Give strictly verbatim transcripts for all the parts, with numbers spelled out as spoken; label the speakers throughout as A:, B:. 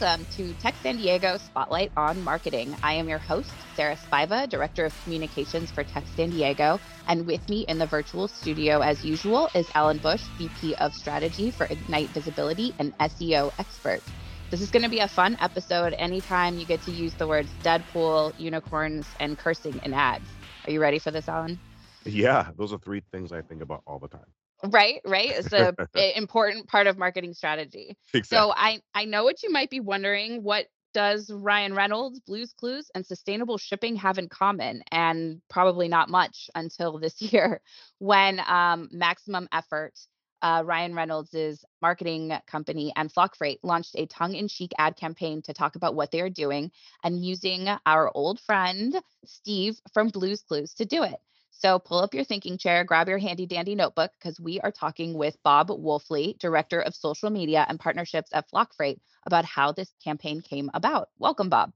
A: Welcome to Tech San Diego Spotlight on Marketing. I am your host, Sarah Spiva, Director of Communications for Tech San Diego. And with me in the virtual studio, as usual, is Alan Bush, V P of Strategy for Ignite Visibility and S E O expert. This is going to be a fun episode anytime you get to use the words Deadpool, unicorns, and cursing in ads. Are you ready for this, Alan?
B: Yeah, those are three things I think about all the time.
A: Right, right. It's a, a important part of marketing strategy. So
B: Exactly.
A: I I know what you might be wondering. What does Ryan Reynolds, Blue's Clues, and sustainable shipping have in common? And probably not much until this year, when um, Maximum Effort, uh, Ryan Reynolds' marketing company, and Flock Freight launched a tongue-in-cheek ad campaign to talk about what they are doing and using our old friend Steve from Blue's Clues to do it. So pull up your thinking chair, grab your handy dandy notebook, because we are talking with Bob Wolfley, Director of Social Media and Partnerships at Flock Freight, about how this campaign came about. Welcome, Bob.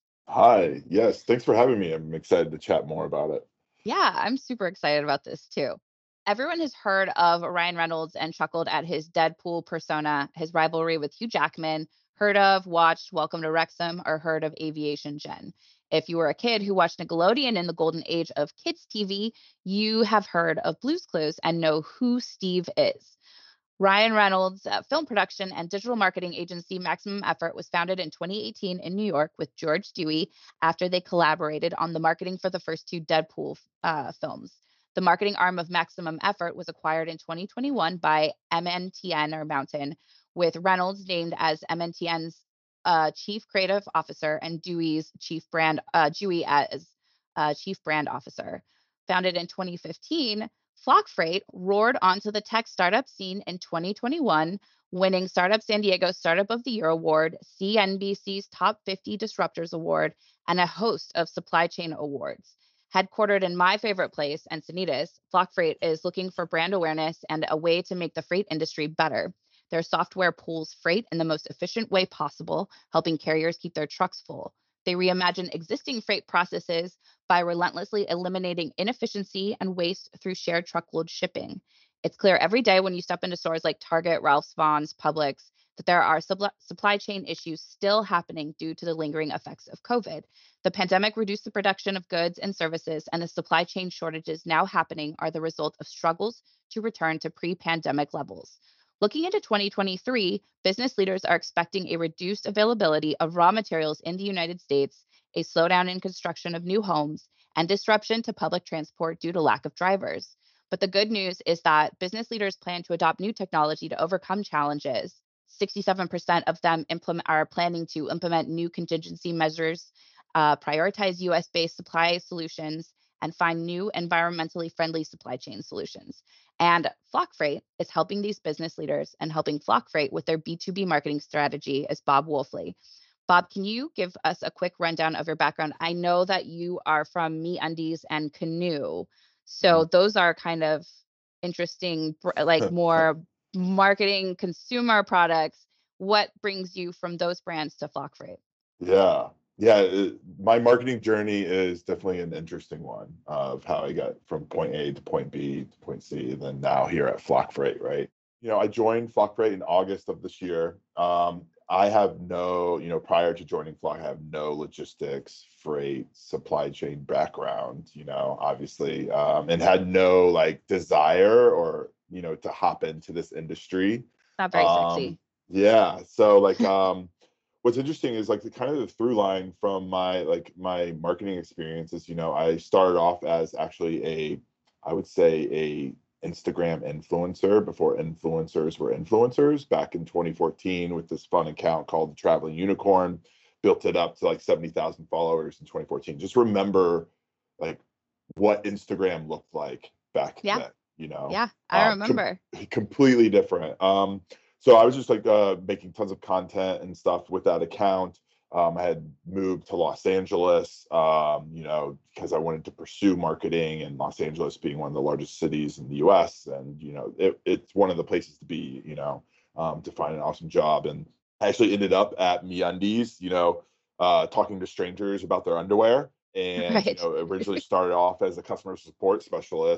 C: Hi. Yes. Thanks for having me. I'm excited to chat more about it.
A: Yeah, I'm super excited about this too. Everyone has heard of Ryan Reynolds and chuckled at his Deadpool persona, his rivalry with Hugh Jackman, heard of, watched Welcome to Wrexham, or heard of Aviation Gen. If you were a kid who watched Nickelodeon in the golden age of kids T V, you have heard of Blue's Clues and know who Steve is. Ryan Reynolds' uh, film production and digital marketing agency Maximum Effort was founded in twenty eighteen in New York with George Dewey after they collaborated on the marketing for the first two Deadpool uh, films. The marketing arm of Maximum Effort was acquired in twenty twenty-one by M N T N or Mountain, with Reynolds named as M N T N's uh, chief creative officer and Dewey's chief brand uh, Dewey as uh, chief brand officer. Founded in twenty fifteen, Flock Freight roared onto the tech startup scene in twenty twenty-one, winning Startup San Diego Startup of the Year Award, C N B C's Top fifty Disruptors Award, and a host of supply chain awards. Headquartered in my favorite place, Encinitas, Flock Freight is looking for brand awareness and a way to make the freight industry better. Their software pools freight in the most efficient way possible, helping carriers keep their trucks full. They reimagine existing freight processes by relentlessly eliminating inefficiency and waste through shared truckload shipping. It's clear every day when you step into stores like Target, Ralph's, Vaughn's, Publix, that there are sub- supply chain issues still happening due to the lingering effects of COVID. The pandemic reduced the production of goods and services, and the supply chain shortages now happening are the result of struggles to return to pre-pandemic levels. Looking into twenty twenty-three, business leaders are expecting a reduced availability of raw materials in the United States, a slowdown in construction of new homes, and disruption to public transport due to lack of drivers. But the good news is that business leaders plan to adopt new technology to overcome challenges. sixty-seven percent of them implement, are planning to implement new contingency measures, uh, prioritize U S-based supply solutions, and find new environmentally friendly supply chain solutions. And Flock Freight is helping these business leaders and helping Flock Freight with their B two B marketing strategy as Bob Wolfley. Bob, can you give us a quick rundown of your background? I know that you are from MeUndies and Canoe. So
C: Mhm.
A: those are kind of interesting, like more marketing consumer products. What brings you from those brands to Flock Freight?
C: Yeah. Yeah. It, my marketing journey is definitely an interesting one of how I got from point A to point B to point C, and then now here at Flock Freight, right? You know, I joined Flock Freight in August of this year. Um, I have no, you know, prior to joining Flock, I have no logistics, freight, supply chain background, you know, obviously, um, and had no like desire or, you know, to hop into this industry.
A: Not very
C: Um,
A: sexy.
C: yeah. So like, um, what's interesting is like the kind of the through line from my like my marketing experiences. You know, I started off as actually a, I would say a Instagram influencer before influencers were influencers back in twenty fourteen with this fun account called the Traveling Unicorn. Built it up to like seventy thousand followers in twenty fourteen. Just remember like what Instagram looked like back
A: Yeah,
C: then, you know,
A: yeah, I
C: um, com-
A: remember.
C: completely different. Um, so I was just like uh, making tons of content and stuff with that account. Um, I had moved to Los Angeles, um, you know, because I wanted to pursue marketing, and Los Angeles being one of the largest cities in the U S, and you know, it, it's one of the places to be, you know, um, to find an awesome job. And I actually ended up at MeUndies, you know, uh, talking to strangers about their underwear, and you
A: Right.
C: know, originally started off as a customer support specialist,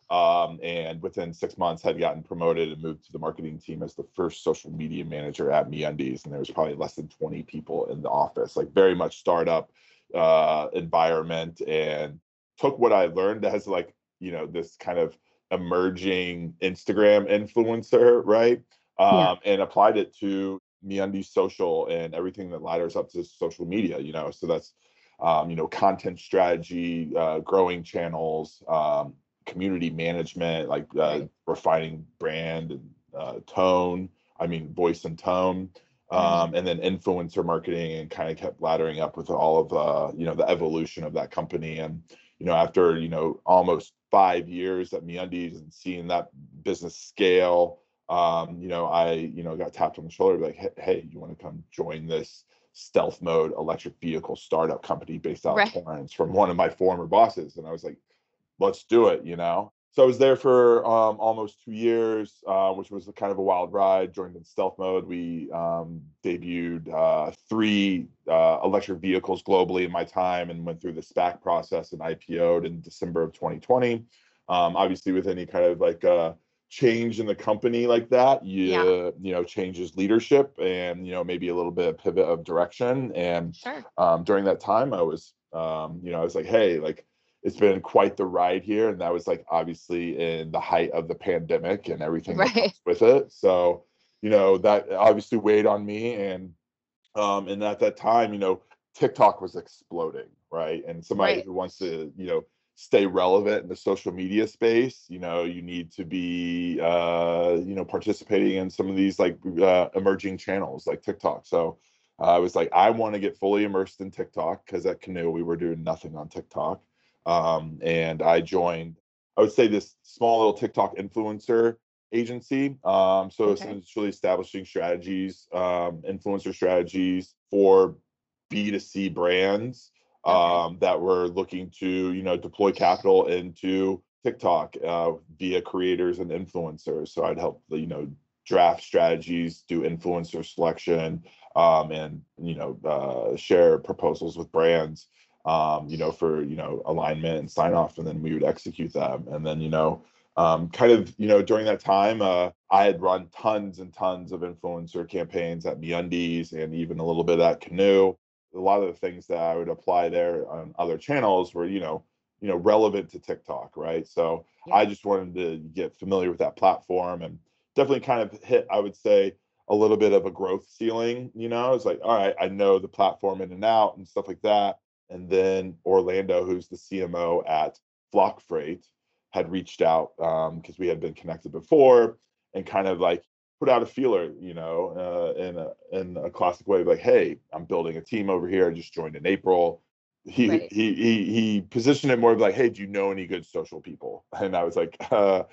C: Um, and within six months had gotten promoted and moved to the marketing team as the first social media manager at MeUndies. And there was probably less than twenty people in the office, like very much startup uh, environment, and took what I learned as like, you know, this kind of emerging Instagram influencer, right?
A: Yeah.
C: Um, and applied it to MeUndies social and everything that ladders up to social media, you know, so that's, um, you know, content strategy, uh, growing channels, um, community management, like uh,
A: Right.
C: refining brand and uh, tone. I mean, voice and tone,
A: Mhm.
C: um, and then influencer marketing, and kind of kept laddering up with all of uh, you know, the evolution of that company. And you know, after you know almost five years at MeUndies and seeing that business scale, um, you know, I you know got tapped on the shoulder like, hey, hey you want to come join this stealth mode electric vehicle startup company based out of
A: Right.
C: Torrance from one of my former bosses? And I was like, let's do it, you know? So I was there for um, almost two years, uh, which was a kind of a wild ride. Joined in stealth mode. We um, debuted uh, three uh, electric vehicles globally in my time, and went through the SPAC process and I P O'd in December of twenty twenty. Um, obviously, with any kind of like uh, change in the company like that,
A: Yeah.
C: you you know changes leadership, and you know maybe a little bit of pivot of direction. And
A: Sure.
C: um, during that time, I was um, you know I was like, hey, like it's been quite the ride here. And that was like obviously in the height of the pandemic and everything that
A: Right.
C: comes with it. So, you know, that obviously weighed on me. And um, and at that time, you know, TikTok was exploding, right? And somebody
A: Right.
C: who wants to, you know, stay relevant in the social media space, you know, you need to be uh, you know, participating in some of these like uh, emerging channels like TikTok. So uh, I was like, I want to get fully immersed in TikTok, because at Canoe we were doing nothing on TikTok. Um, and I joined, I would say, this small little TikTok influencer agency. Um, so
A: Okay.
C: essentially establishing strategies, um, influencer strategies for B two C brands
A: Okay.
C: um, that were looking to, you know, deploy capital into TikTok uh, via creators and influencers. So I'd help, you know, draft strategies, do influencer selection, um, and you know, uh, share proposals with brands, um, you know, for you know alignment and sign off, and then we would execute them. And then you know, um, kind of you know during that time, uh, I had run tons and tons of influencer campaigns at MeUndies and even a little bit at Canoe. A lot of the things that I would apply there on other channels were you know you know relevant to TikTok, right? So
A: Yeah.
C: I just wanted to get familiar with that platform, and definitely kind of hit, I would say, a little bit of a growth ceiling. You know, it's like, all right, I know the platform in and out and stuff like that. And then Orlando, who's the C M O at Flock Freight, had reached out um, because we had been connected before, and kind of like put out a feeler, you know, uh, in a in a classic way, like, hey, I'm building a team over here. I just joined in April. He
A: Right.
C: he he he positioned it more of like, hey, do you know any good social people? And I was like, uh,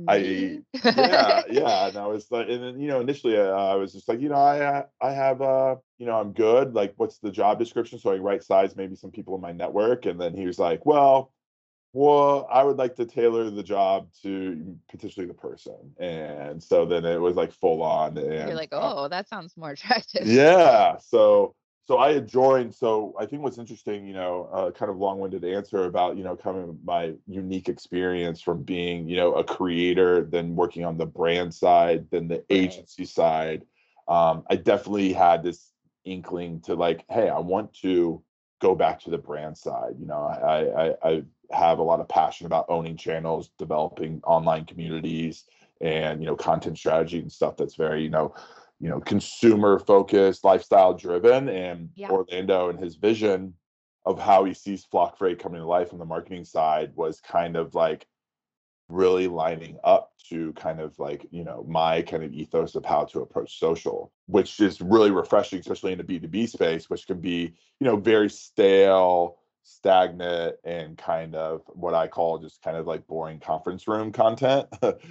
C: I
A: Me?
C: yeah, yeah. And I was like, and then you know, initially uh, I was just like, you know, I uh, I have uh, you know, I'm good. Like, what's the job description? So I right size maybe some people in my network. And then he was like, well, well, I would like to tailor the job to potentially the person. And so then it was like full on.
A: You're
C: And
A: like,
C: uh,
A: oh, that sounds more attractive.
C: yeah. So so I had joined. So I think what's interesting, you know, uh, kind of long-winded answer about, you know, coming my unique experience from being, you know, a creator, then working on the brand side, then the
A: Right.
C: agency side. Um, I definitely had this inkling to like, hey, I want to go back to the brand side. You know, I I, I have a lot of passion about owning channels, developing online communities, and you know, content strategy and stuff that's very, you know, you know, consumer focused, lifestyle driven. And
A: Yeah.
C: Orlando and his vision of how he sees Flock Freight coming to life on the marketing side was kind of like really lining up to kind of like, you know, my kind of ethos of how to approach social, which is really refreshing, especially in the B two B space, which can be, you know, very stale, stagnant, and kind of what I call just kind of like boring conference room content.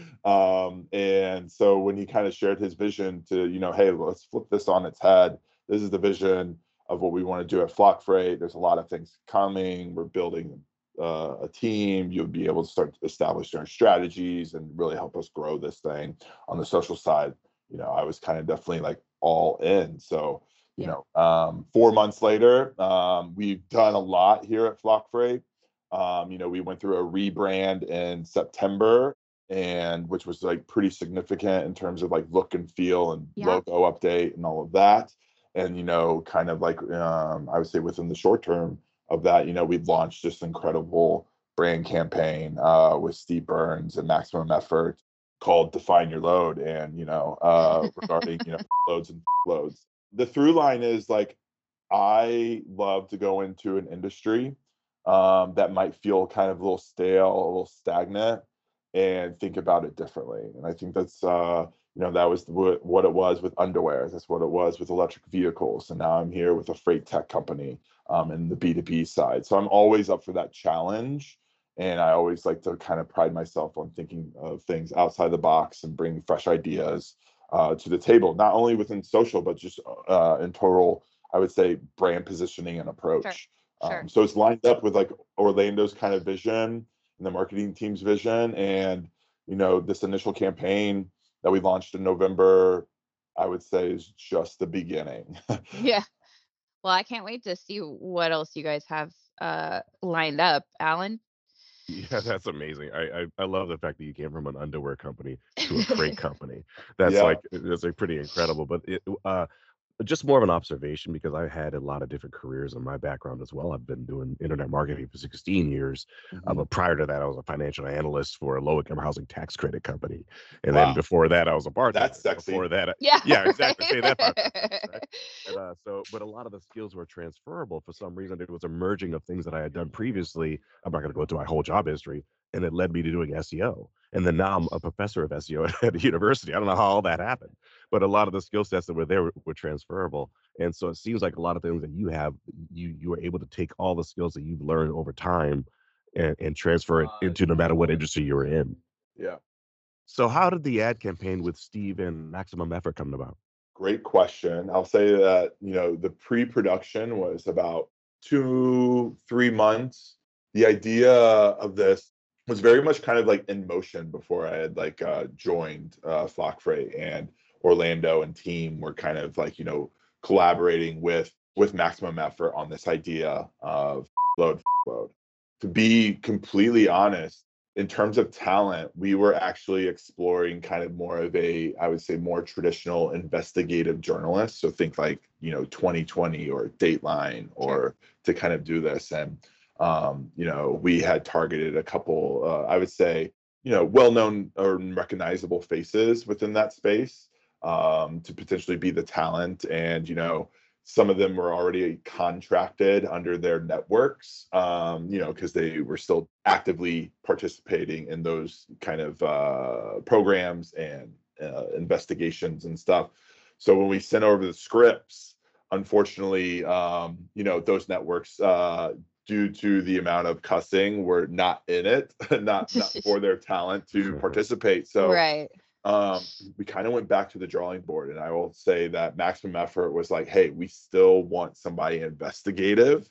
C: um, and so when he kind of shared his vision to, you know, hey, let's flip this on its head. This is the vision of what we want to do at Flock Freight. There's a lot of things coming. We're building uh, a team. You'll be able to start establishing our strategies and really help us grow this thing on the social side. You know, I was kind of definitely like all in. So, you
A: Yeah.
C: know, um, four months later, um, we've done a lot here at Flock Freight. Um, you know, we went through a rebrand in September, and which was like pretty significant in terms of like look and feel and
A: Yeah.
C: logo update and all of that. And you know, kind of like um, I would say within the short term of that, you know, we've launched this incredible brand campaign uh, with Steve Burns and Maximum Effort called Define Your Load, and you know, uh, regarding you know loads and loads. The through line is like I love to go into an industry um, that might feel kind of a little stale, a little stagnant, and think about it differently. And I think that's uh, you know that was what, what it was with underwear. That's what it was with electric vehicles. And now I'm here with a freight tech company um, in the B two B side. So I'm always up for that challenge. And I always like to kind of pride myself on thinking of things outside the box and bring fresh ideas uh, to the table, not only within social, but just uh, in total, I would say, brand positioning and
A: Sure.
C: approach. Um,
A: Sure.
C: so it's lined up with like Orlando's kind of vision and the marketing team's vision. And, you know, this initial campaign that we launched in November, I would say is just the beginning.
A: Yeah. Well, I can't wait to see what else you guys have uh lined up, Alan.
B: Yeah, that's amazing. I, I I love the fact that you came from an underwear company to a freight company. That's
C: Yeah.
B: like that's like pretty incredible. But it, uh, just more of an observation because I had a lot of different careers in my background as well. I've been doing internet marketing for sixteen years. Uh,
C: Mhm.
B: but prior to that, I was a financial analyst for a low income housing tax credit company. And then
C: Wow.
B: before that, I was a bartender.
C: That's sexy.
B: Before that, I-
A: Yeah,
B: yeah, exactly. Say that part fast, right?
A: right.
B: And uh, so, but a lot of the skills were transferable. For some reason, it was a merging of things that I had done previously. I'm not going to go into my whole job history, and it led me to doing S E O. And then now I'm a professor of S E O at a university. I don't know how all that happened, but a lot of the skill sets that were there were, were transferable. And so it seems like a lot of things that you have, you you were able to take all the skills that you've learned over time and, and transfer it into no matter what industry you're in.
C: Yeah.
B: So how did the ad campaign with Steve and Maximum Effort come about?
C: Great question. I'll say that, you know, the pre-production was about two, three months. The idea of this was very much kind of like in motion before I had like uh, joined uh, Flock Freight, and Orlando and team were kind of like, you know, collaborating with with Maximum Effort on this idea of load load. To be completely honest, in terms of talent, we were actually exploring kind of more of a, I would say, more traditional investigative journalist. So think like, you know, twenty twenty or Dateline,
A: Sure.
C: or to kind of do this. And, um, you know, we had targeted a couple, uh, I would say, you know, well-known or recognizable faces within that space um, to potentially be the talent. And, you know, some of them were already contracted under their networks, um, you know, because they were still actively participating in those kind of uh, programs and uh, investigations and stuff. So when we sent over the scripts, unfortunately, um, you know, those networks, uh, due to the amount of cussing, were not in it, not not for their talent to participate. So
A: Right.
C: um, we kind of went back to the drawing board, and I will say that Maximum Effort was like, hey, we still want somebody investigative.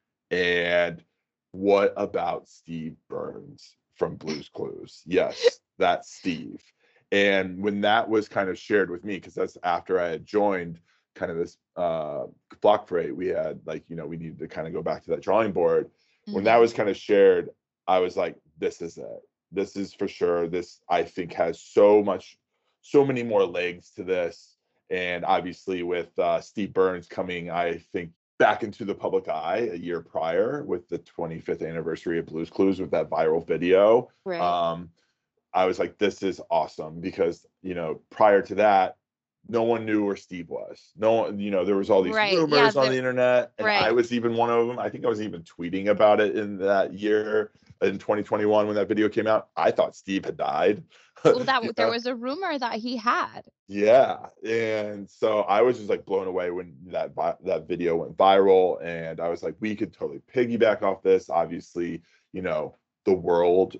C: And what about Steve Burns from Blue's Clues? Yes, that's Steve. And when that was kind of shared with me, because that's after I had joined kind of this uh Flock Freight, we had like, you know, we needed to kind of go back to that drawing board. When that
A: Mhm.
C: was kind of shared, I was like, this is it. This is for sure. This, I think, has so much, so many more legs to this. And obviously with uh Steve Burns coming, I think, back into the public eye a year prior with the twenty-fifth anniversary of Blue's Clues with that viral video.
A: Right.
C: Um, I was like, this is awesome, because, you know, prior to that, no one knew where Steve was. No one, you know, there was all these
A: Right. Yeah,
C: rumors on
A: the
C: the internet, and I
A: right.
C: was even one of them. I think I was even tweeting about it in that year in twenty twenty-one when that video came out. I thought Steve had died.
A: Well, that
C: You
A: w- there
C: know?
A: was a rumor that he had.
C: Yeah, and so I was just like blown away when that vi- that video went viral, and I was like, we could totally piggyback off this. Obviously, you know, the world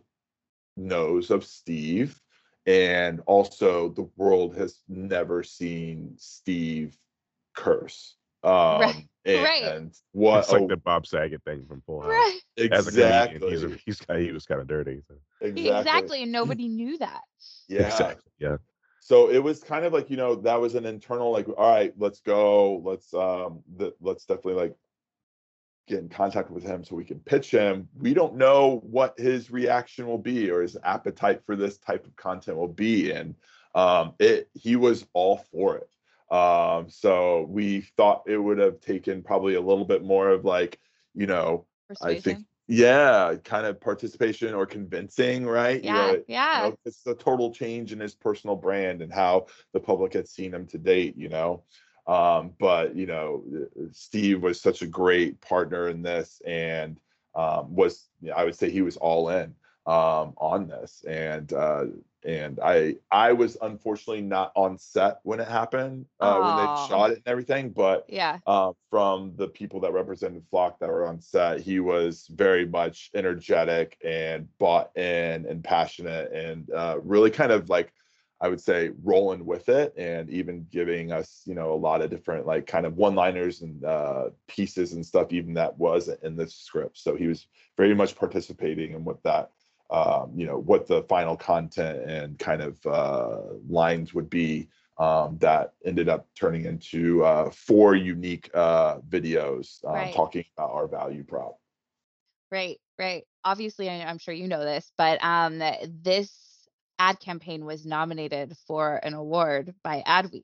C: knows of Steve, and also the world has never seen Steve curse.
A: Right.
C: Um,
A: Right.
C: and what
B: It's like
C: a
B: the Bob Saget thing from Full House.
A: Right.
B: As a comedian, he's a,
C: exactly,
B: he's he was kind of dirty. So.
C: exactly,
A: Exactly. And nobody knew that.
C: yeah.
B: Exactly. Yeah.
C: So it was kind of like, you know, that was an internal like, all right, let's go, let's um the, let's definitely like get in contact with him so we can pitch him. We don't know what his reaction will be or his appetite for this type of content will be. And um, it he was all for it. Um, so we thought it would have taken probably a little bit more of like, you know, I think,
A: Persuasion.
C: yeah, kind of participation or convincing, right? You know,
A: Yeah,
C: it- you
A: yeah.
C: know, it's a total change in his personal brand and how the public had seen him to date, you know. Um, but you know, Steve was such a great partner in this, and um, was I would say he was all in um, on this, and uh, and I I was unfortunately not on set when it happened uh, when they
A: Oh,
C: shot it and everything, but
A: yeah.
C: uh, from the people that represented Flock that were on set, he was very much energetic and bought in and passionate and uh, really kind of like, I would say, rolling with it and even giving us, you know, a lot of different like kind of one-liners and uh, pieces and stuff, even that wasn't in the script. So he was very much participating in what that, um, you know, what the final content and kind of uh, lines would be. Um, that ended up turning into uh, four unique uh, videos um,
A: Right.
C: talking about our value prop.
A: Right, right. Obviously, I, I'm sure you know this, but um, this ad campaign was nominated for an award by Adweek.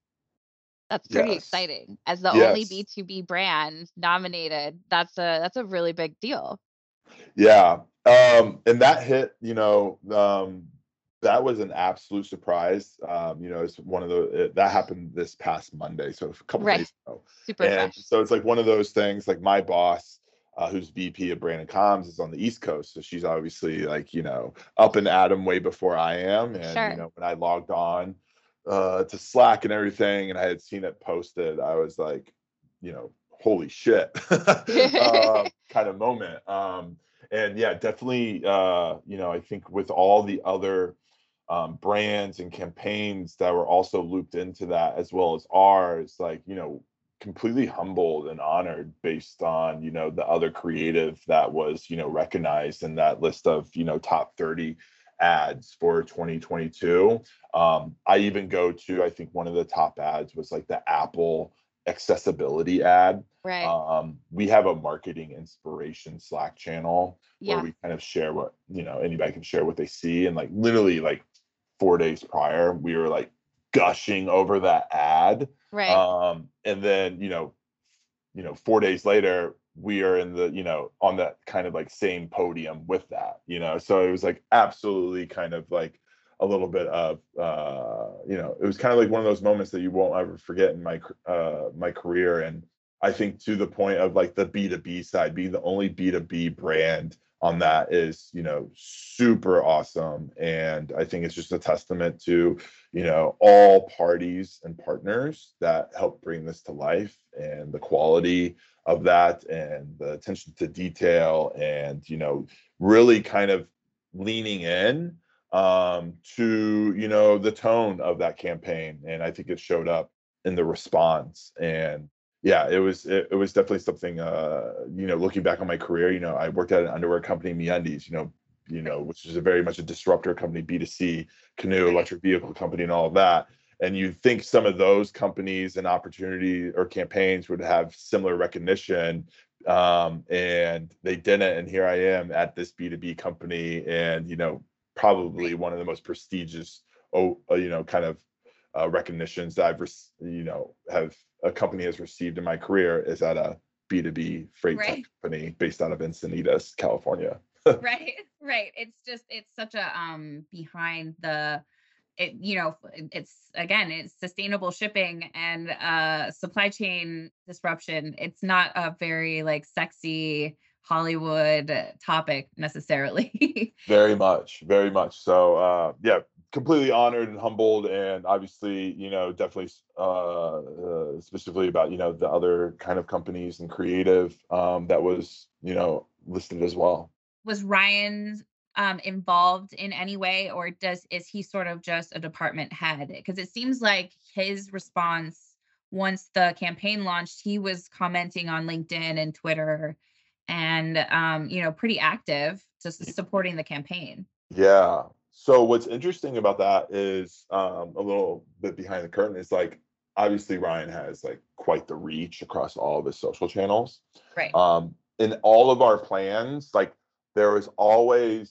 A: That's pretty
C: Yes.
A: exciting. As the only
C: Yes.
A: B two B brand nominated, that's a that's a really big deal.
C: Yeah. Um, and that hit, you know, um, that was an absolute surprise. Um, you know, it's one of the it, that happened this past Monday, so a couple
A: Right.
C: days ago.
A: Super
C: And
A: fresh.
C: so it's like one of those things, like my boss, uh, who's V P of brand and comms, is on the East Coast. So she's obviously like, you know, up and at 'em way before I am. And, you
A: Sure.
C: know, when I logged on uh to Slack and everything and I had seen it posted, I was like, you know, holy shit. uh, kind of moment. Um, and yeah, definitely uh, you know, I think with all the other um, brands and campaigns that were also looped into that as well as ours, like, you know, completely humbled and honored based on, you know, the other creative that was, you know, recognized in that list of, you know, top thirty ads for twenty twenty-two. Um, I even go to, I think one of the top ads was like the Apple accessibility ad.
A: Right.
C: Um, we have a marketing inspiration Slack channel where
A: Yeah.
C: we kind of share what, you know, anybody can share what they see. And like literally like four days prior, we were like gushing over that ad.
A: Right.
C: Um, and then, you know, you know, four days later, we are in the, you know, on that kind of like same podium with that, you know. So it was like absolutely kind of like a little bit of uh, you know, it was kind of like one of those moments that you won't ever forget in my uh my career. And I think to the point of like the B two B side, being the only B two B brand on that is, you know, super awesome. And I think it's just a testament to, you know, all parties and partners that help bring this to life and the quality of that and the attention to detail and, you know, really kind of leaning in um, to, you know, the tone of that campaign. And I think it showed up in the response. And yeah, it was it, it was definitely something uh, you know, looking back on my career, you know, I worked at an underwear company, MeUndies, you know, you know, which is a very much a disruptor company, B two C, Canoe,
A: Right.
C: electric vehicle company, and all of that. And you think some of those companies and opportunity or campaigns would have similar recognition, um, and they didn't. And here I am at this B two B company, and you know, probably
A: Right.
C: one of the most prestigious, oh, uh, you know, kind of uh, recognitions that I've, rec- you know, have a company has received in my career is at a B two B freight tech
A: Right.
C: company based out of Encinitas, California.
A: Right. Right. It's just it's such a um behind the it you know it- it's again it's sustainable shipping and uh supply chain disruption. It's not a very like sexy Hollywood topic necessarily.
C: Very much, very much. So, uh, yeah, completely honored and humbled, and obviously, you know, definitely uh, uh, specifically about, you know, the other kind of companies and creative um, that was, you know, listed as well.
A: Was Ryan um involved in any way, or does is he sort of just a department head? Because it seems like his response once the campaign launched, he was commenting on LinkedIn and Twitter and um you know pretty active just supporting the campaign.
C: Yeah. So what's interesting about that is um, a little bit behind the curtain is like obviously Ryan has like quite the reach across all of his social channels.
A: Right.
C: Um, in all of our plans, like there was always,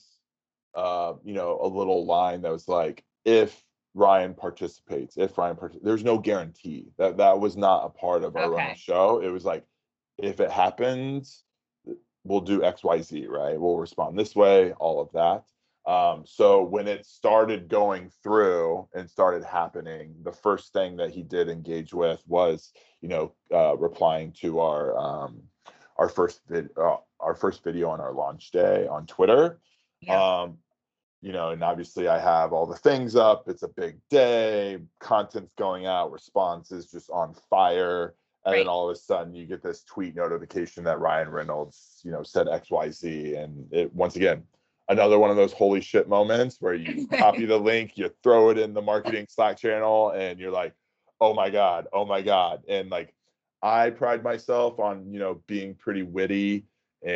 C: uh, you know, a little line that was like, if Ryan participates, if Ryan participates, there's no guarantee that that was not a part of our run
A: Okay.
C: of show. It was like, if it happens, we'll do X, Y, Z, right? We'll respond this way, all of that. Um, so when it started going through and started happening, the first thing that he did engage with was, you know, uh, replying to our um, our first vid, uh, our first video on our launch day on Twitter.
A: Yeah.
C: Um, you know, and obviously I have all the things up. It's a big day, content's going out, responses just on fire. And
A: Right.
C: then all of a sudden you get this tweet notification that Ryan Reynolds, you know, said X Y Z. And it, once again, another one of those holy shit moments where you copy the link, you throw it in the marketing Slack channel, and you're like, oh my God, oh my God. And like, I pride myself on, you know, being pretty witty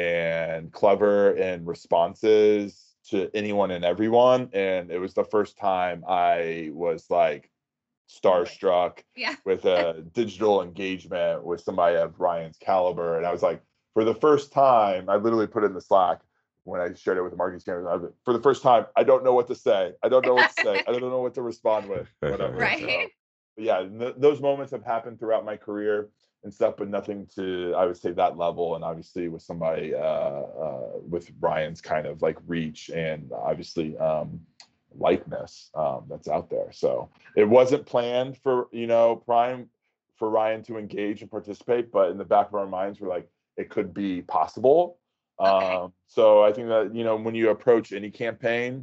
C: and clever in responses to anyone and everyone. And it was the first time I was like starstruck
A: Yeah.
C: with a digital engagement with somebody of Ryan's caliber. And I was like, for the first time, I literally put it in the Slack when I shared it with the marketing standards. For the first time, I don't know what to say. I don't know what to say. I don't know what to respond with. Whatever.
A: Right.
C: So, but yeah, th- those moments have happened throughout my career and stuff, but nothing to, I would say, that level. And obviously with somebody uh, uh, with Ryan's kind of like reach and obviously um, likeness um, that's out there. So it wasn't planned for, you know, Prime for Ryan to engage and participate, but in the back of our minds, we're like, it could be possible.
A: Okay.
C: Um, so I think that, you know, when you approach any campaign,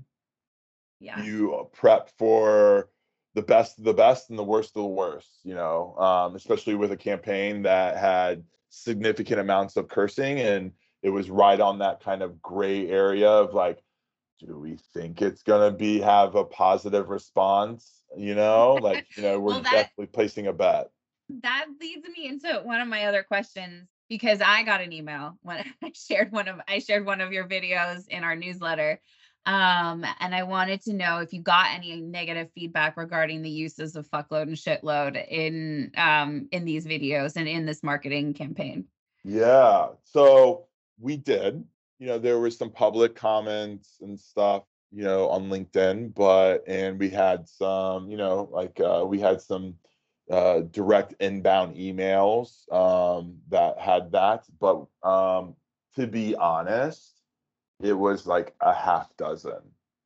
A: Yeah.
C: you prep for the best of the best and the worst of the worst, you know, um, especially with a campaign that had significant amounts of cursing, and it was right on that kind of gray area of like, do we think it's gonna be have a positive response? You know, like, you know, we're
A: Well, that
C: definitely placing a bet.
A: that leads me into one of my other questions, because I got an email when I shared one of I shared one of your videos in our newsletter. Um, and I wanted to know if you got any negative feedback regarding the uses of fuckload and shitload in um in these videos and in this marketing campaign.
C: Yeah. So we did, you know, there was some public comments and stuff, you know, on LinkedIn, but, and we had some, you know, like, uh, we had some, uh, direct inbound emails, um, that had that, but, um, to be honest, it was like a half dozen.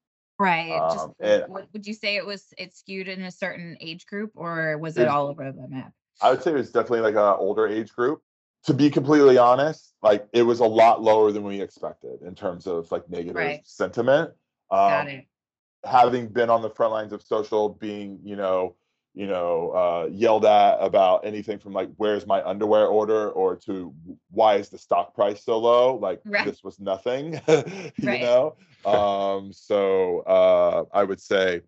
A: Right. Just
C: Um, and
A: what would you say, it was it skewed in a certain age group, or was it
C: there's,
A: all over the map?
C: I would say it was definitely like a older age group. To be completely honest, like it was a lot lower than we expected in terms of like negative
A: Right.
C: sentiment.
A: Got
C: Um,
A: it.
C: having been on the front lines of social, being, you know, you know, uh, yelled at about anything from like, where's my underwear order, or to why is the stock price so low? Like
A: Right.
C: this was nothing, you
A: Right.
C: know? Um, so uh, I would say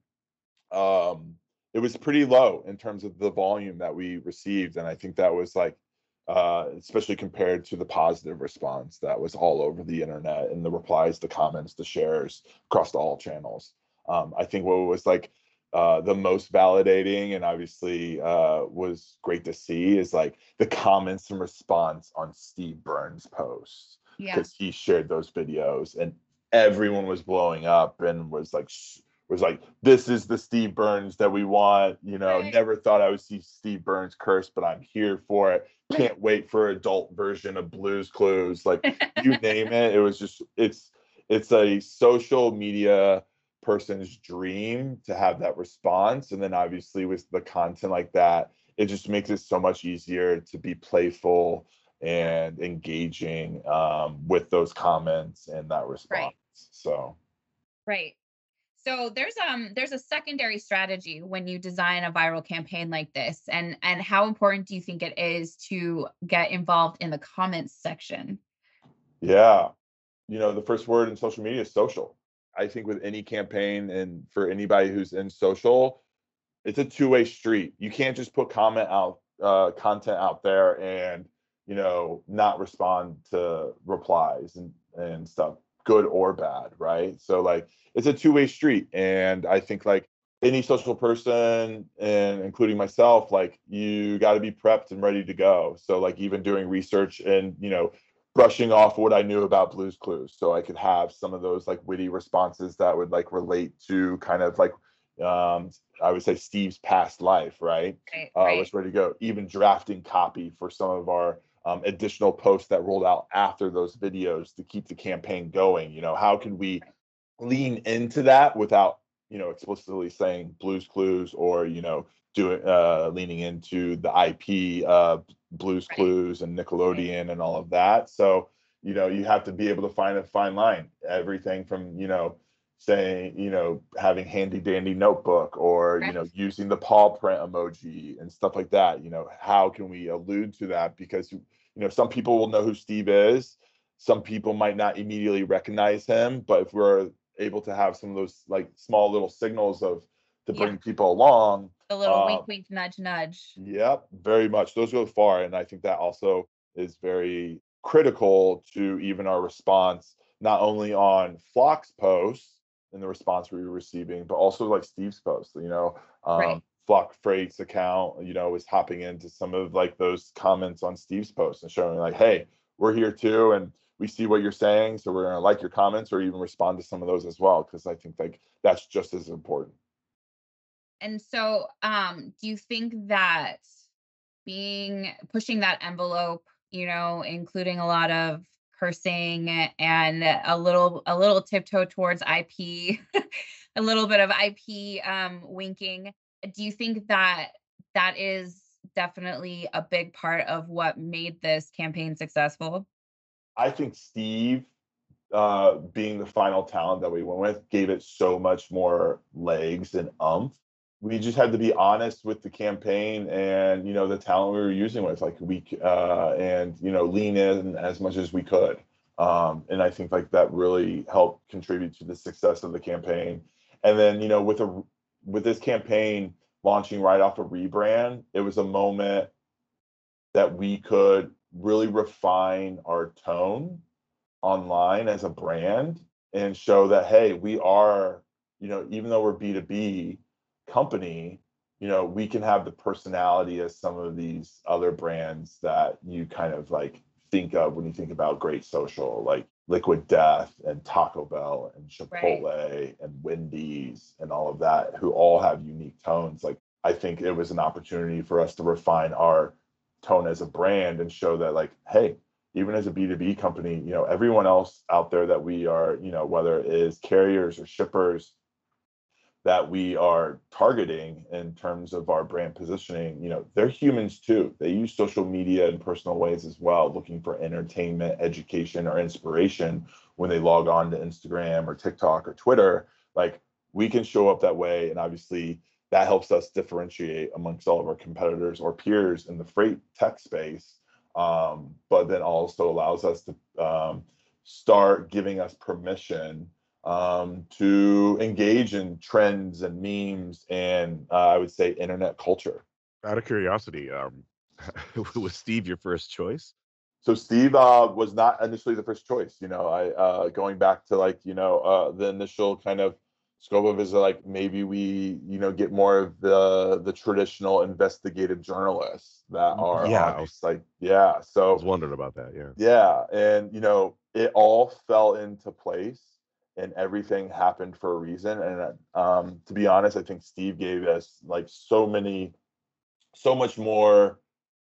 C: um, it was pretty low in terms of the volume that we received. And I think that was like, uh, especially compared to the positive response that was all over the internet and the replies, the comments, the shares across all channels. Um, I think what was like uh, the most validating and obviously uh, was great to see is like the comments and response on Steve Burns' posts,
A: Yeah.
C: because he shared those videos and everyone was blowing up and was like, sh- was like, this is the Steve Burns that we want, you know,
A: Right.
C: never thought I would see Steve Burns curse, but I'm here for it. Can't wait for adult version of Blue's Clues. Like you name it. It was just, it's, it's a social media person's dream to have that response. And then obviously with the content like that, it just makes it so much easier to be playful and engaging um, with those comments and that response.
A: Right.
C: So.
A: Right. So there's um there's a secondary strategy when you design a viral campaign like this, and and how important do you think it is to get involved in the comments section?
C: Yeah. You know, the first word in social media is social. I think with any campaign and for anybody who's in social, it's a two-way street. You can't just put comment out, uh, content out there and, you know, not respond to replies and, and stuff, good or bad, right? So like it's a two-way street. And I think like any social person, and including myself, like you got to be prepped and ready to go. So like even doing research and, you know, brushing off what I knew about Blue's Clues, so I could have some of those like witty responses that would like relate to kind of like, um, I would say Steve's past life, right?
A: Right,
C: Uh,
A: right.
C: was ready to go. Even drafting copy for some of our um, additional posts that rolled out after those videos to keep the campaign going. You know, how can we lean into that without, you know, explicitly saying Blue's Clues, or, you know, doing uh leaning into the I P uh Blue's
A: Right,
C: Clues and
A: right.
C: Nickelodeon and all of that. So, you know, you have to be able to find a fine line. Everything from, you know, saying, you know, having handy dandy notebook, or, you
A: Right.
C: know, using the paw print emoji and stuff like that. You know, how can we allude to that? Because, you know, some people will know who Steve is. Some people might not immediately recognize him, but if we're able to have some of those like small little signals of to
A: Yeah.
C: bring people along.
A: A little
C: Uh,
A: wink, wink, nudge, nudge.
C: yep, very much. Those go far, and I think that also is very critical to even our response, not only on Flock's posts and the response we were receiving, but also like Steve's post. You know,
A: Right.
C: um, Flock Freight's account, you know, was hopping into some of like those comments on Steve's post and showing like, hey, we're here too, and we see what you're saying, so we're gonna like your comments or even respond to some of those as well, because I think like that's just as important.
A: And so, um, do you think that being pushing that envelope, you know, including a lot of cursing and a little a little tiptoe towards I P, a little bit of I P um winking, do you think that that is definitely a big part of what made this campaign successful?
C: I think Steve, uh, being the final talent that we went with, gave it so much more legs and umph. We just had to be honest with the campaign and, you know, the talent we were using with, like we c- uh, and, you know, lean in as much as we could. Um, and I think like that really helped contribute to the success of the campaign. And then, you know, with a with this campaign launching right off a rebrand, it was a moment that we could really refine our tone online as a brand and show that, hey, we are, you know, even though we're B two B company, you know, we can have the personality as some of these other brands that you kind of like think of when you think about great social, like Liquid Death and Taco Bell and
A: Right.
C: Chipotle and Wendy's and all of that, who all have unique tones. Like, I think it was an opportunity for us to refine our tone as a brand and show that, like, hey, even as a B two B company, you know, everyone else out there that we are, you know, whether it is carriers or shippers that we are targeting in terms of our brand positioning, you know, they're humans too. They use social media in personal ways as well, looking for entertainment, education, or inspiration when they log on to Instagram or TikTok or Twitter. Like, we can show up that way. And obviously, that helps us differentiate amongst all of our competitors or peers in the freight tech space. Um, but then also allows us to um, start giving us permission um, to engage in trends and memes and uh, I would say internet culture.
B: Out of curiosity, um, was Steve your first choice?
C: So Steve uh, was not initially the first choice. You know, I uh, going back to like, you know, uh, the initial kind of scope of is like maybe we, you know, get more of the the traditional investigative journalists that
B: Y-
C: are
B: Yeah,
C: on
B: I
C: these
B: was,
C: like, yeah.
B: I was
C: So
B: wondering about that. Yeah.
C: yeah, and you know, it all fell into place and everything happened for a reason. And um, to be honest, I think Steve gave us like so many, so much more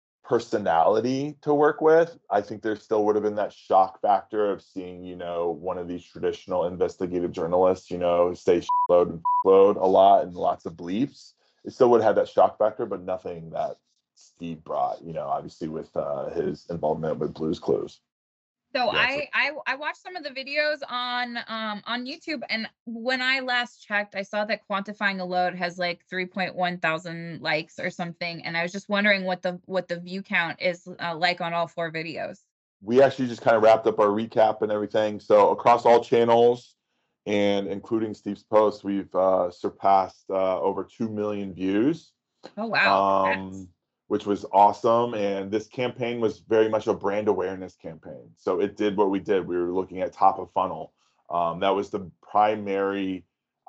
C: personality to work with. I think there still would have been that shock factor of seeing, you know, one of these traditional investigative journalists, you know, say load and load a lot and lots of bleeps. It still would have had that shock factor, but nothing that Steve brought, you know, obviously with uh, his involvement with Blue's Clues.
A: So
B: Yeah. So
A: I I I watched some of the videos on um on YouTube, and when I last checked, I saw that quantifying a load has like three point one thousand likes or something, and I was just wondering what the what the view count is uh, like on all four videos.
C: We actually just kind of wrapped up our recap and everything. So across all channels and including Steve's post, we've uh, surpassed uh, over two million views,
A: Oh wow, congrats.
C: um, which was awesome. And this campaign was very much a brand awareness campaign. So it did what we did. We were looking at top of funnel. Um, that was the primary,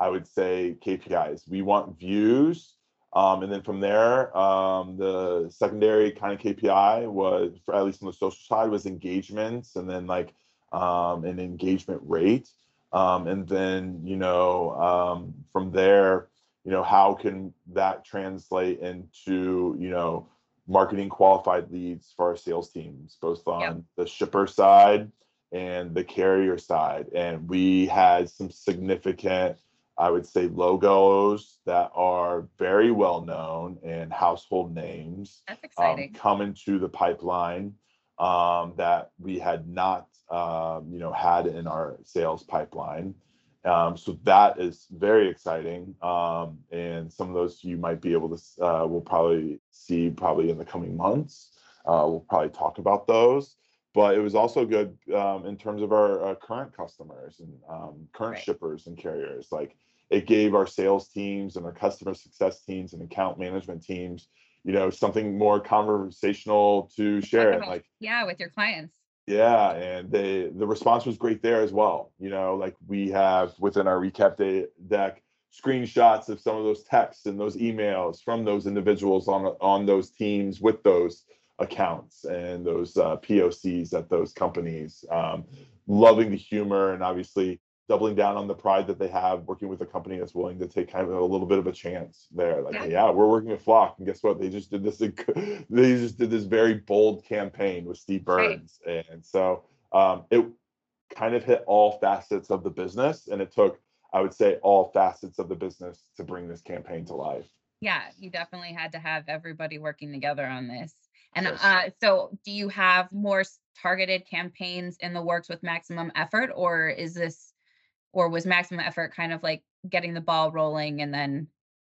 C: I would say, K P Is. We want views. Um, and then from there, um, the secondary kind of K P I was, for at least on the social side, was engagements, and then like um, an engagement rate. Um, and then, you know, um, from there, you know, how can that translate into, you know, marketing qualified leads for our sales teams, both on
A: Yep.
C: the shipper side and the carrier side. And we had some significant, I would say, logos that are very well known and household names
A: That's
C: um,
A: exciting.
C: come into the pipeline um, that we had not, um, you know, had in our sales pipeline. Um, so that is very exciting. Um, and some of those you might be able to, uh, we'll probably see probably in the coming months. Uh, we'll probably talk about those. But it was also good um, in terms of our uh, current customers and um, current
A: Right.
C: shippers and carriers. Like, it gave our sales teams and our customer success teams and account management teams, you know, something more conversational to share.
A: Talk
C: And
A: about,
C: like,
A: yeah, with your clients.
C: yeah, and they the response was great there as well. You know, like we have within our recap de- deck screenshots of some of those texts and those emails from those individuals on on those teams with those accounts and those uh, P O Cs at those companies, um, loving the humor and obviously doubling down on the pride that they have working with a company that's willing to take kind of a little bit of a chance there. Like,
A: Yeah.
C: hey, yeah, we're working with Flock, and guess what? They just did this. They just did this very bold campaign with Steve
A: Right.
C: Burns, and so um, it kind of hit all facets of the business, and it took, I would say, all facets of the business to bring this campaign to life.
A: Yeah, you definitely had to have everybody working together on this. And
C: Yes.
A: uh, so do you have more s- targeted campaigns in the works with Maximum Effort, or is this, or was Maximum Effort kind of like getting the ball rolling and then,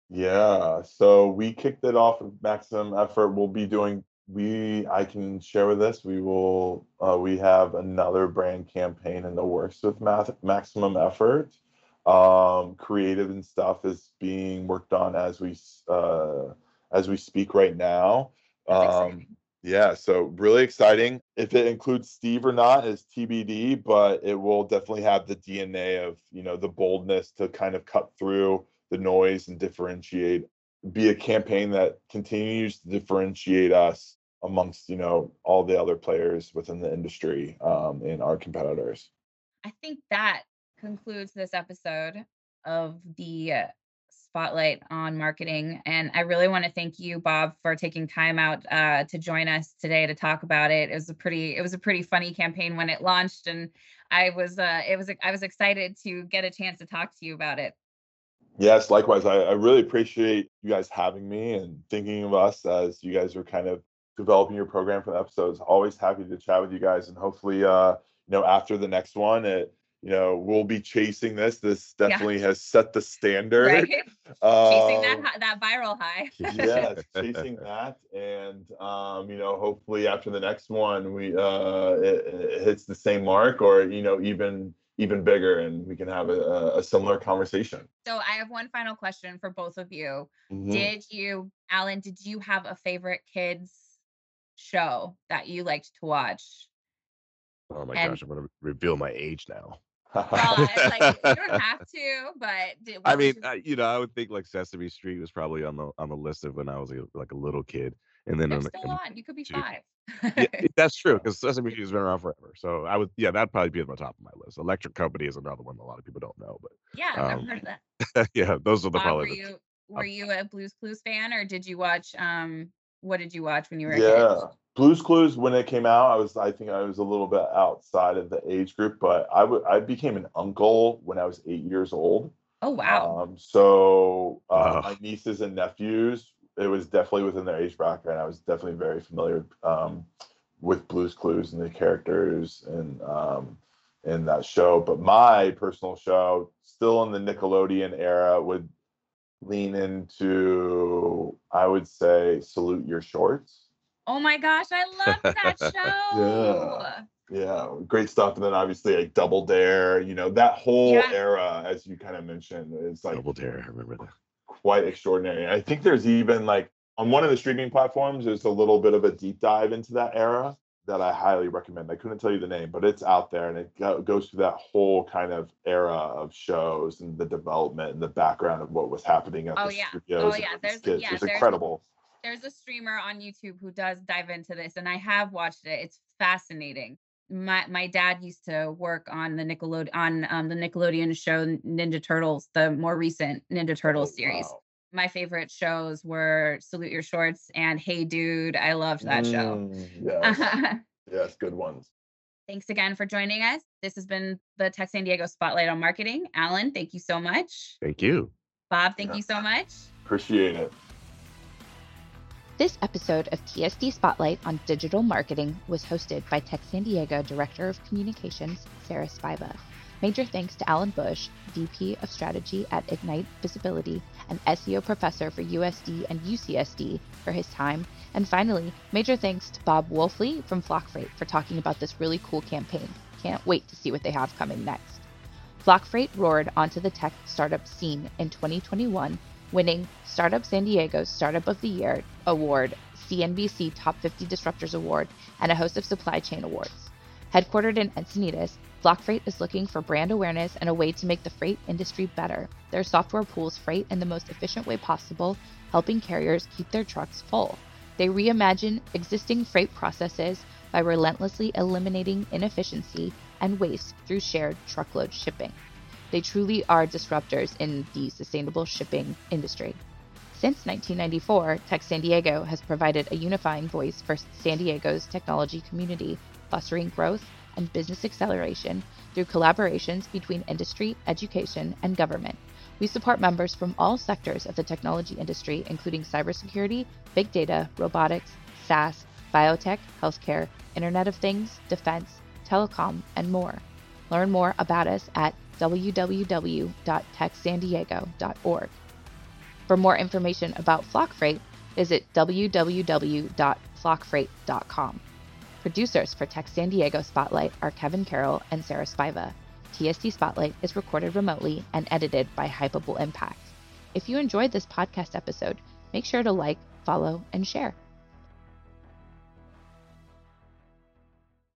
C: Yeah, so we kicked it off with Maximum Effort. We'll be doing, we, I can share with this, we will, uh, we have another brand campaign in the works with Math, Maximum Effort. Um, creative and stuff is being worked on as we, s- uh, as we speak right now.
A: that's
C: Um,
A: exciting.
C: yeah, so really exciting. If it includes Steve or not is T B D, but it will definitely have the D N A of, you know, the boldness to kind of cut through the noise and differentiate, be a campaign that continues to differentiate us amongst, you know, all the other players within the industry um, and our competitors.
A: I think that concludes this episode of the uh, Spotlight on Marketing. And I really want to thank you, Bob, for taking time out uh, to join us today to talk about it. It was a pretty, it was a pretty funny campaign when it launched, and I was, uh, it was, I was excited to get a chance to talk to you about it.
C: Yes, likewise. I, I really appreciate you guys having me and thinking of us as you guys are kind of developing your program for the episodes. Always happy to chat with you guys, and hopefully, uh, you know, after the next one, it, you know, we'll be chasing this. This
A: Yeah.
C: definitely has set the standard.
A: Right. Chasing that,
C: Um,
A: hi- that viral high.
C: yes, chasing that, and um, you know, hopefully after the next one, we uh, it, it hits the same mark, or you know, even even bigger, and we can have a, a similar conversation.
A: So I have one final question for both of you.
C: Mhm.
A: Did you, Alan, did you have a favorite kids show that you liked to watch?
B: Oh my
A: And
B: gosh, I'm gonna reveal my age now.
A: well, I- like you don't have to, but did,
B: I
A: what was
B: mean,
A: your,
B: uh, you know, I would think like Sesame Street was probably on the on the list of when I was a, like a little kid, and then
A: they're
B: when it
A: still
B: comes
A: on. You could be
B: to
A: five.
B: yeah, it- that's true because Sesame Street has been around forever. So I would, yeah, that'd probably be at the top of my list. Electric Company is another one that a lot of people don't know,
A: Yeah,
B: but
A: I've
B: um,
A: never heard of that.
B: yeah, those are the
A: Bob, were
B: probably the
A: you were
B: top.
A: you a Blues Clues fan, or did you watch um what did you watch when you were a kid?
C: Yeah, Blue's Clues when it came out, I was I think I was a little bit outside of the age group, but I would I became an uncle when I was eight years old.
A: Oh wow.
C: Um, so uh,
B: Wow.
C: my nieces and nephews, it was definitely within their age bracket, and I was definitely very familiar um, with Blue's Clues and the characters and um, in that show. But my personal show, still in the Nickelodeon era, would lean into, I would say, Salute Your Shorts.
A: Oh my gosh, I loved that show.
C: Yeah. Yeah, great stuff. And then obviously like Double Dare, you know, that whole
A: Yeah.
C: era, as you kind of mentioned, is like
B: Double Dare, I remember that.
C: quite extraordinary. I think there's even like on one of the streaming platforms, there's a little bit of a deep dive into that era. that I highly recommend. I couldn't tell you the name, but it's out there, and it go, goes through that whole kind of era of shows and the development and the background of what was happening at
D: Oh
C: the
D: yeah.
C: studios.
D: Oh
C: and
D: yeah.
C: with these
D: There's
C: kids.
D: yeah.
C: It's
D: There's
C: incredible.
D: there's a streamer on YouTube who does dive into this, and I have watched it. It's fascinating. My my dad used to work on the Nickelodeon on um, the Nickelodeon show Ninja Turtles, the more recent Ninja Turtles
C: Oh,
D: series.
C: wow.
D: My favorite shows were Salute Your Shorts and Hey Dude. I loved that show.
C: Mm, yes, yes, good ones.
D: Thanks again for joining us. This has been the Tech San Diego Spotlight on Marketing. Alan, thank you so much.
B: Thank you.
D: Bob, thank
C: Yeah.
D: you so much.
C: Appreciate it.
A: This episode of T S D Spotlight on Digital Marketing was hosted by Tech San Diego Director of Communications, Sarah Spiva. Major thanks to Alan Bush, V P of Strategy at Ignite Visibility and S E O Professor for U S D and U C S D for his time. And finally, major thanks to Bob Wolfley from Flock Freight for talking about this really cool campaign. Can't wait to see what they have coming next. Flock Freight roared onto the tech startup scene in twenty twenty-one, winning Startup San Diego's Startup of the Year Award, C N B C Top fifty Disruptors Award, and a host of supply chain awards. Headquartered in Encinitas, Flock Freight is looking for brand awareness and a way to make the freight industry better. Their software pools freight in the most efficient way possible, helping carriers keep their trucks full. They reimagine existing freight processes by relentlessly eliminating inefficiency and waste through shared truckload shipping. They truly are disruptors in the sustainable shipping industry. Since nineteen ninety-four, Tech San Diego has provided a unifying voice for San Diego's technology community, fostering growth and business acceleration through collaborations between industry, education, and government. We support members from all sectors of the technology industry, including cybersecurity, big data, robotics, SaaS, biotech, healthcare, Internet of Things, defense, telecom, and more. Learn more about us at w w w dot tech san diego dot org. For more information about Flock Freight, visit w w w dot flock freight dot com. Producers for Tech San Diego Spotlight are Kevin Carroll and Sarah Spiva. T S D Spotlight is recorded remotely and edited by Hypable Impact. If you enjoyed this podcast episode, make sure to like, follow, and share.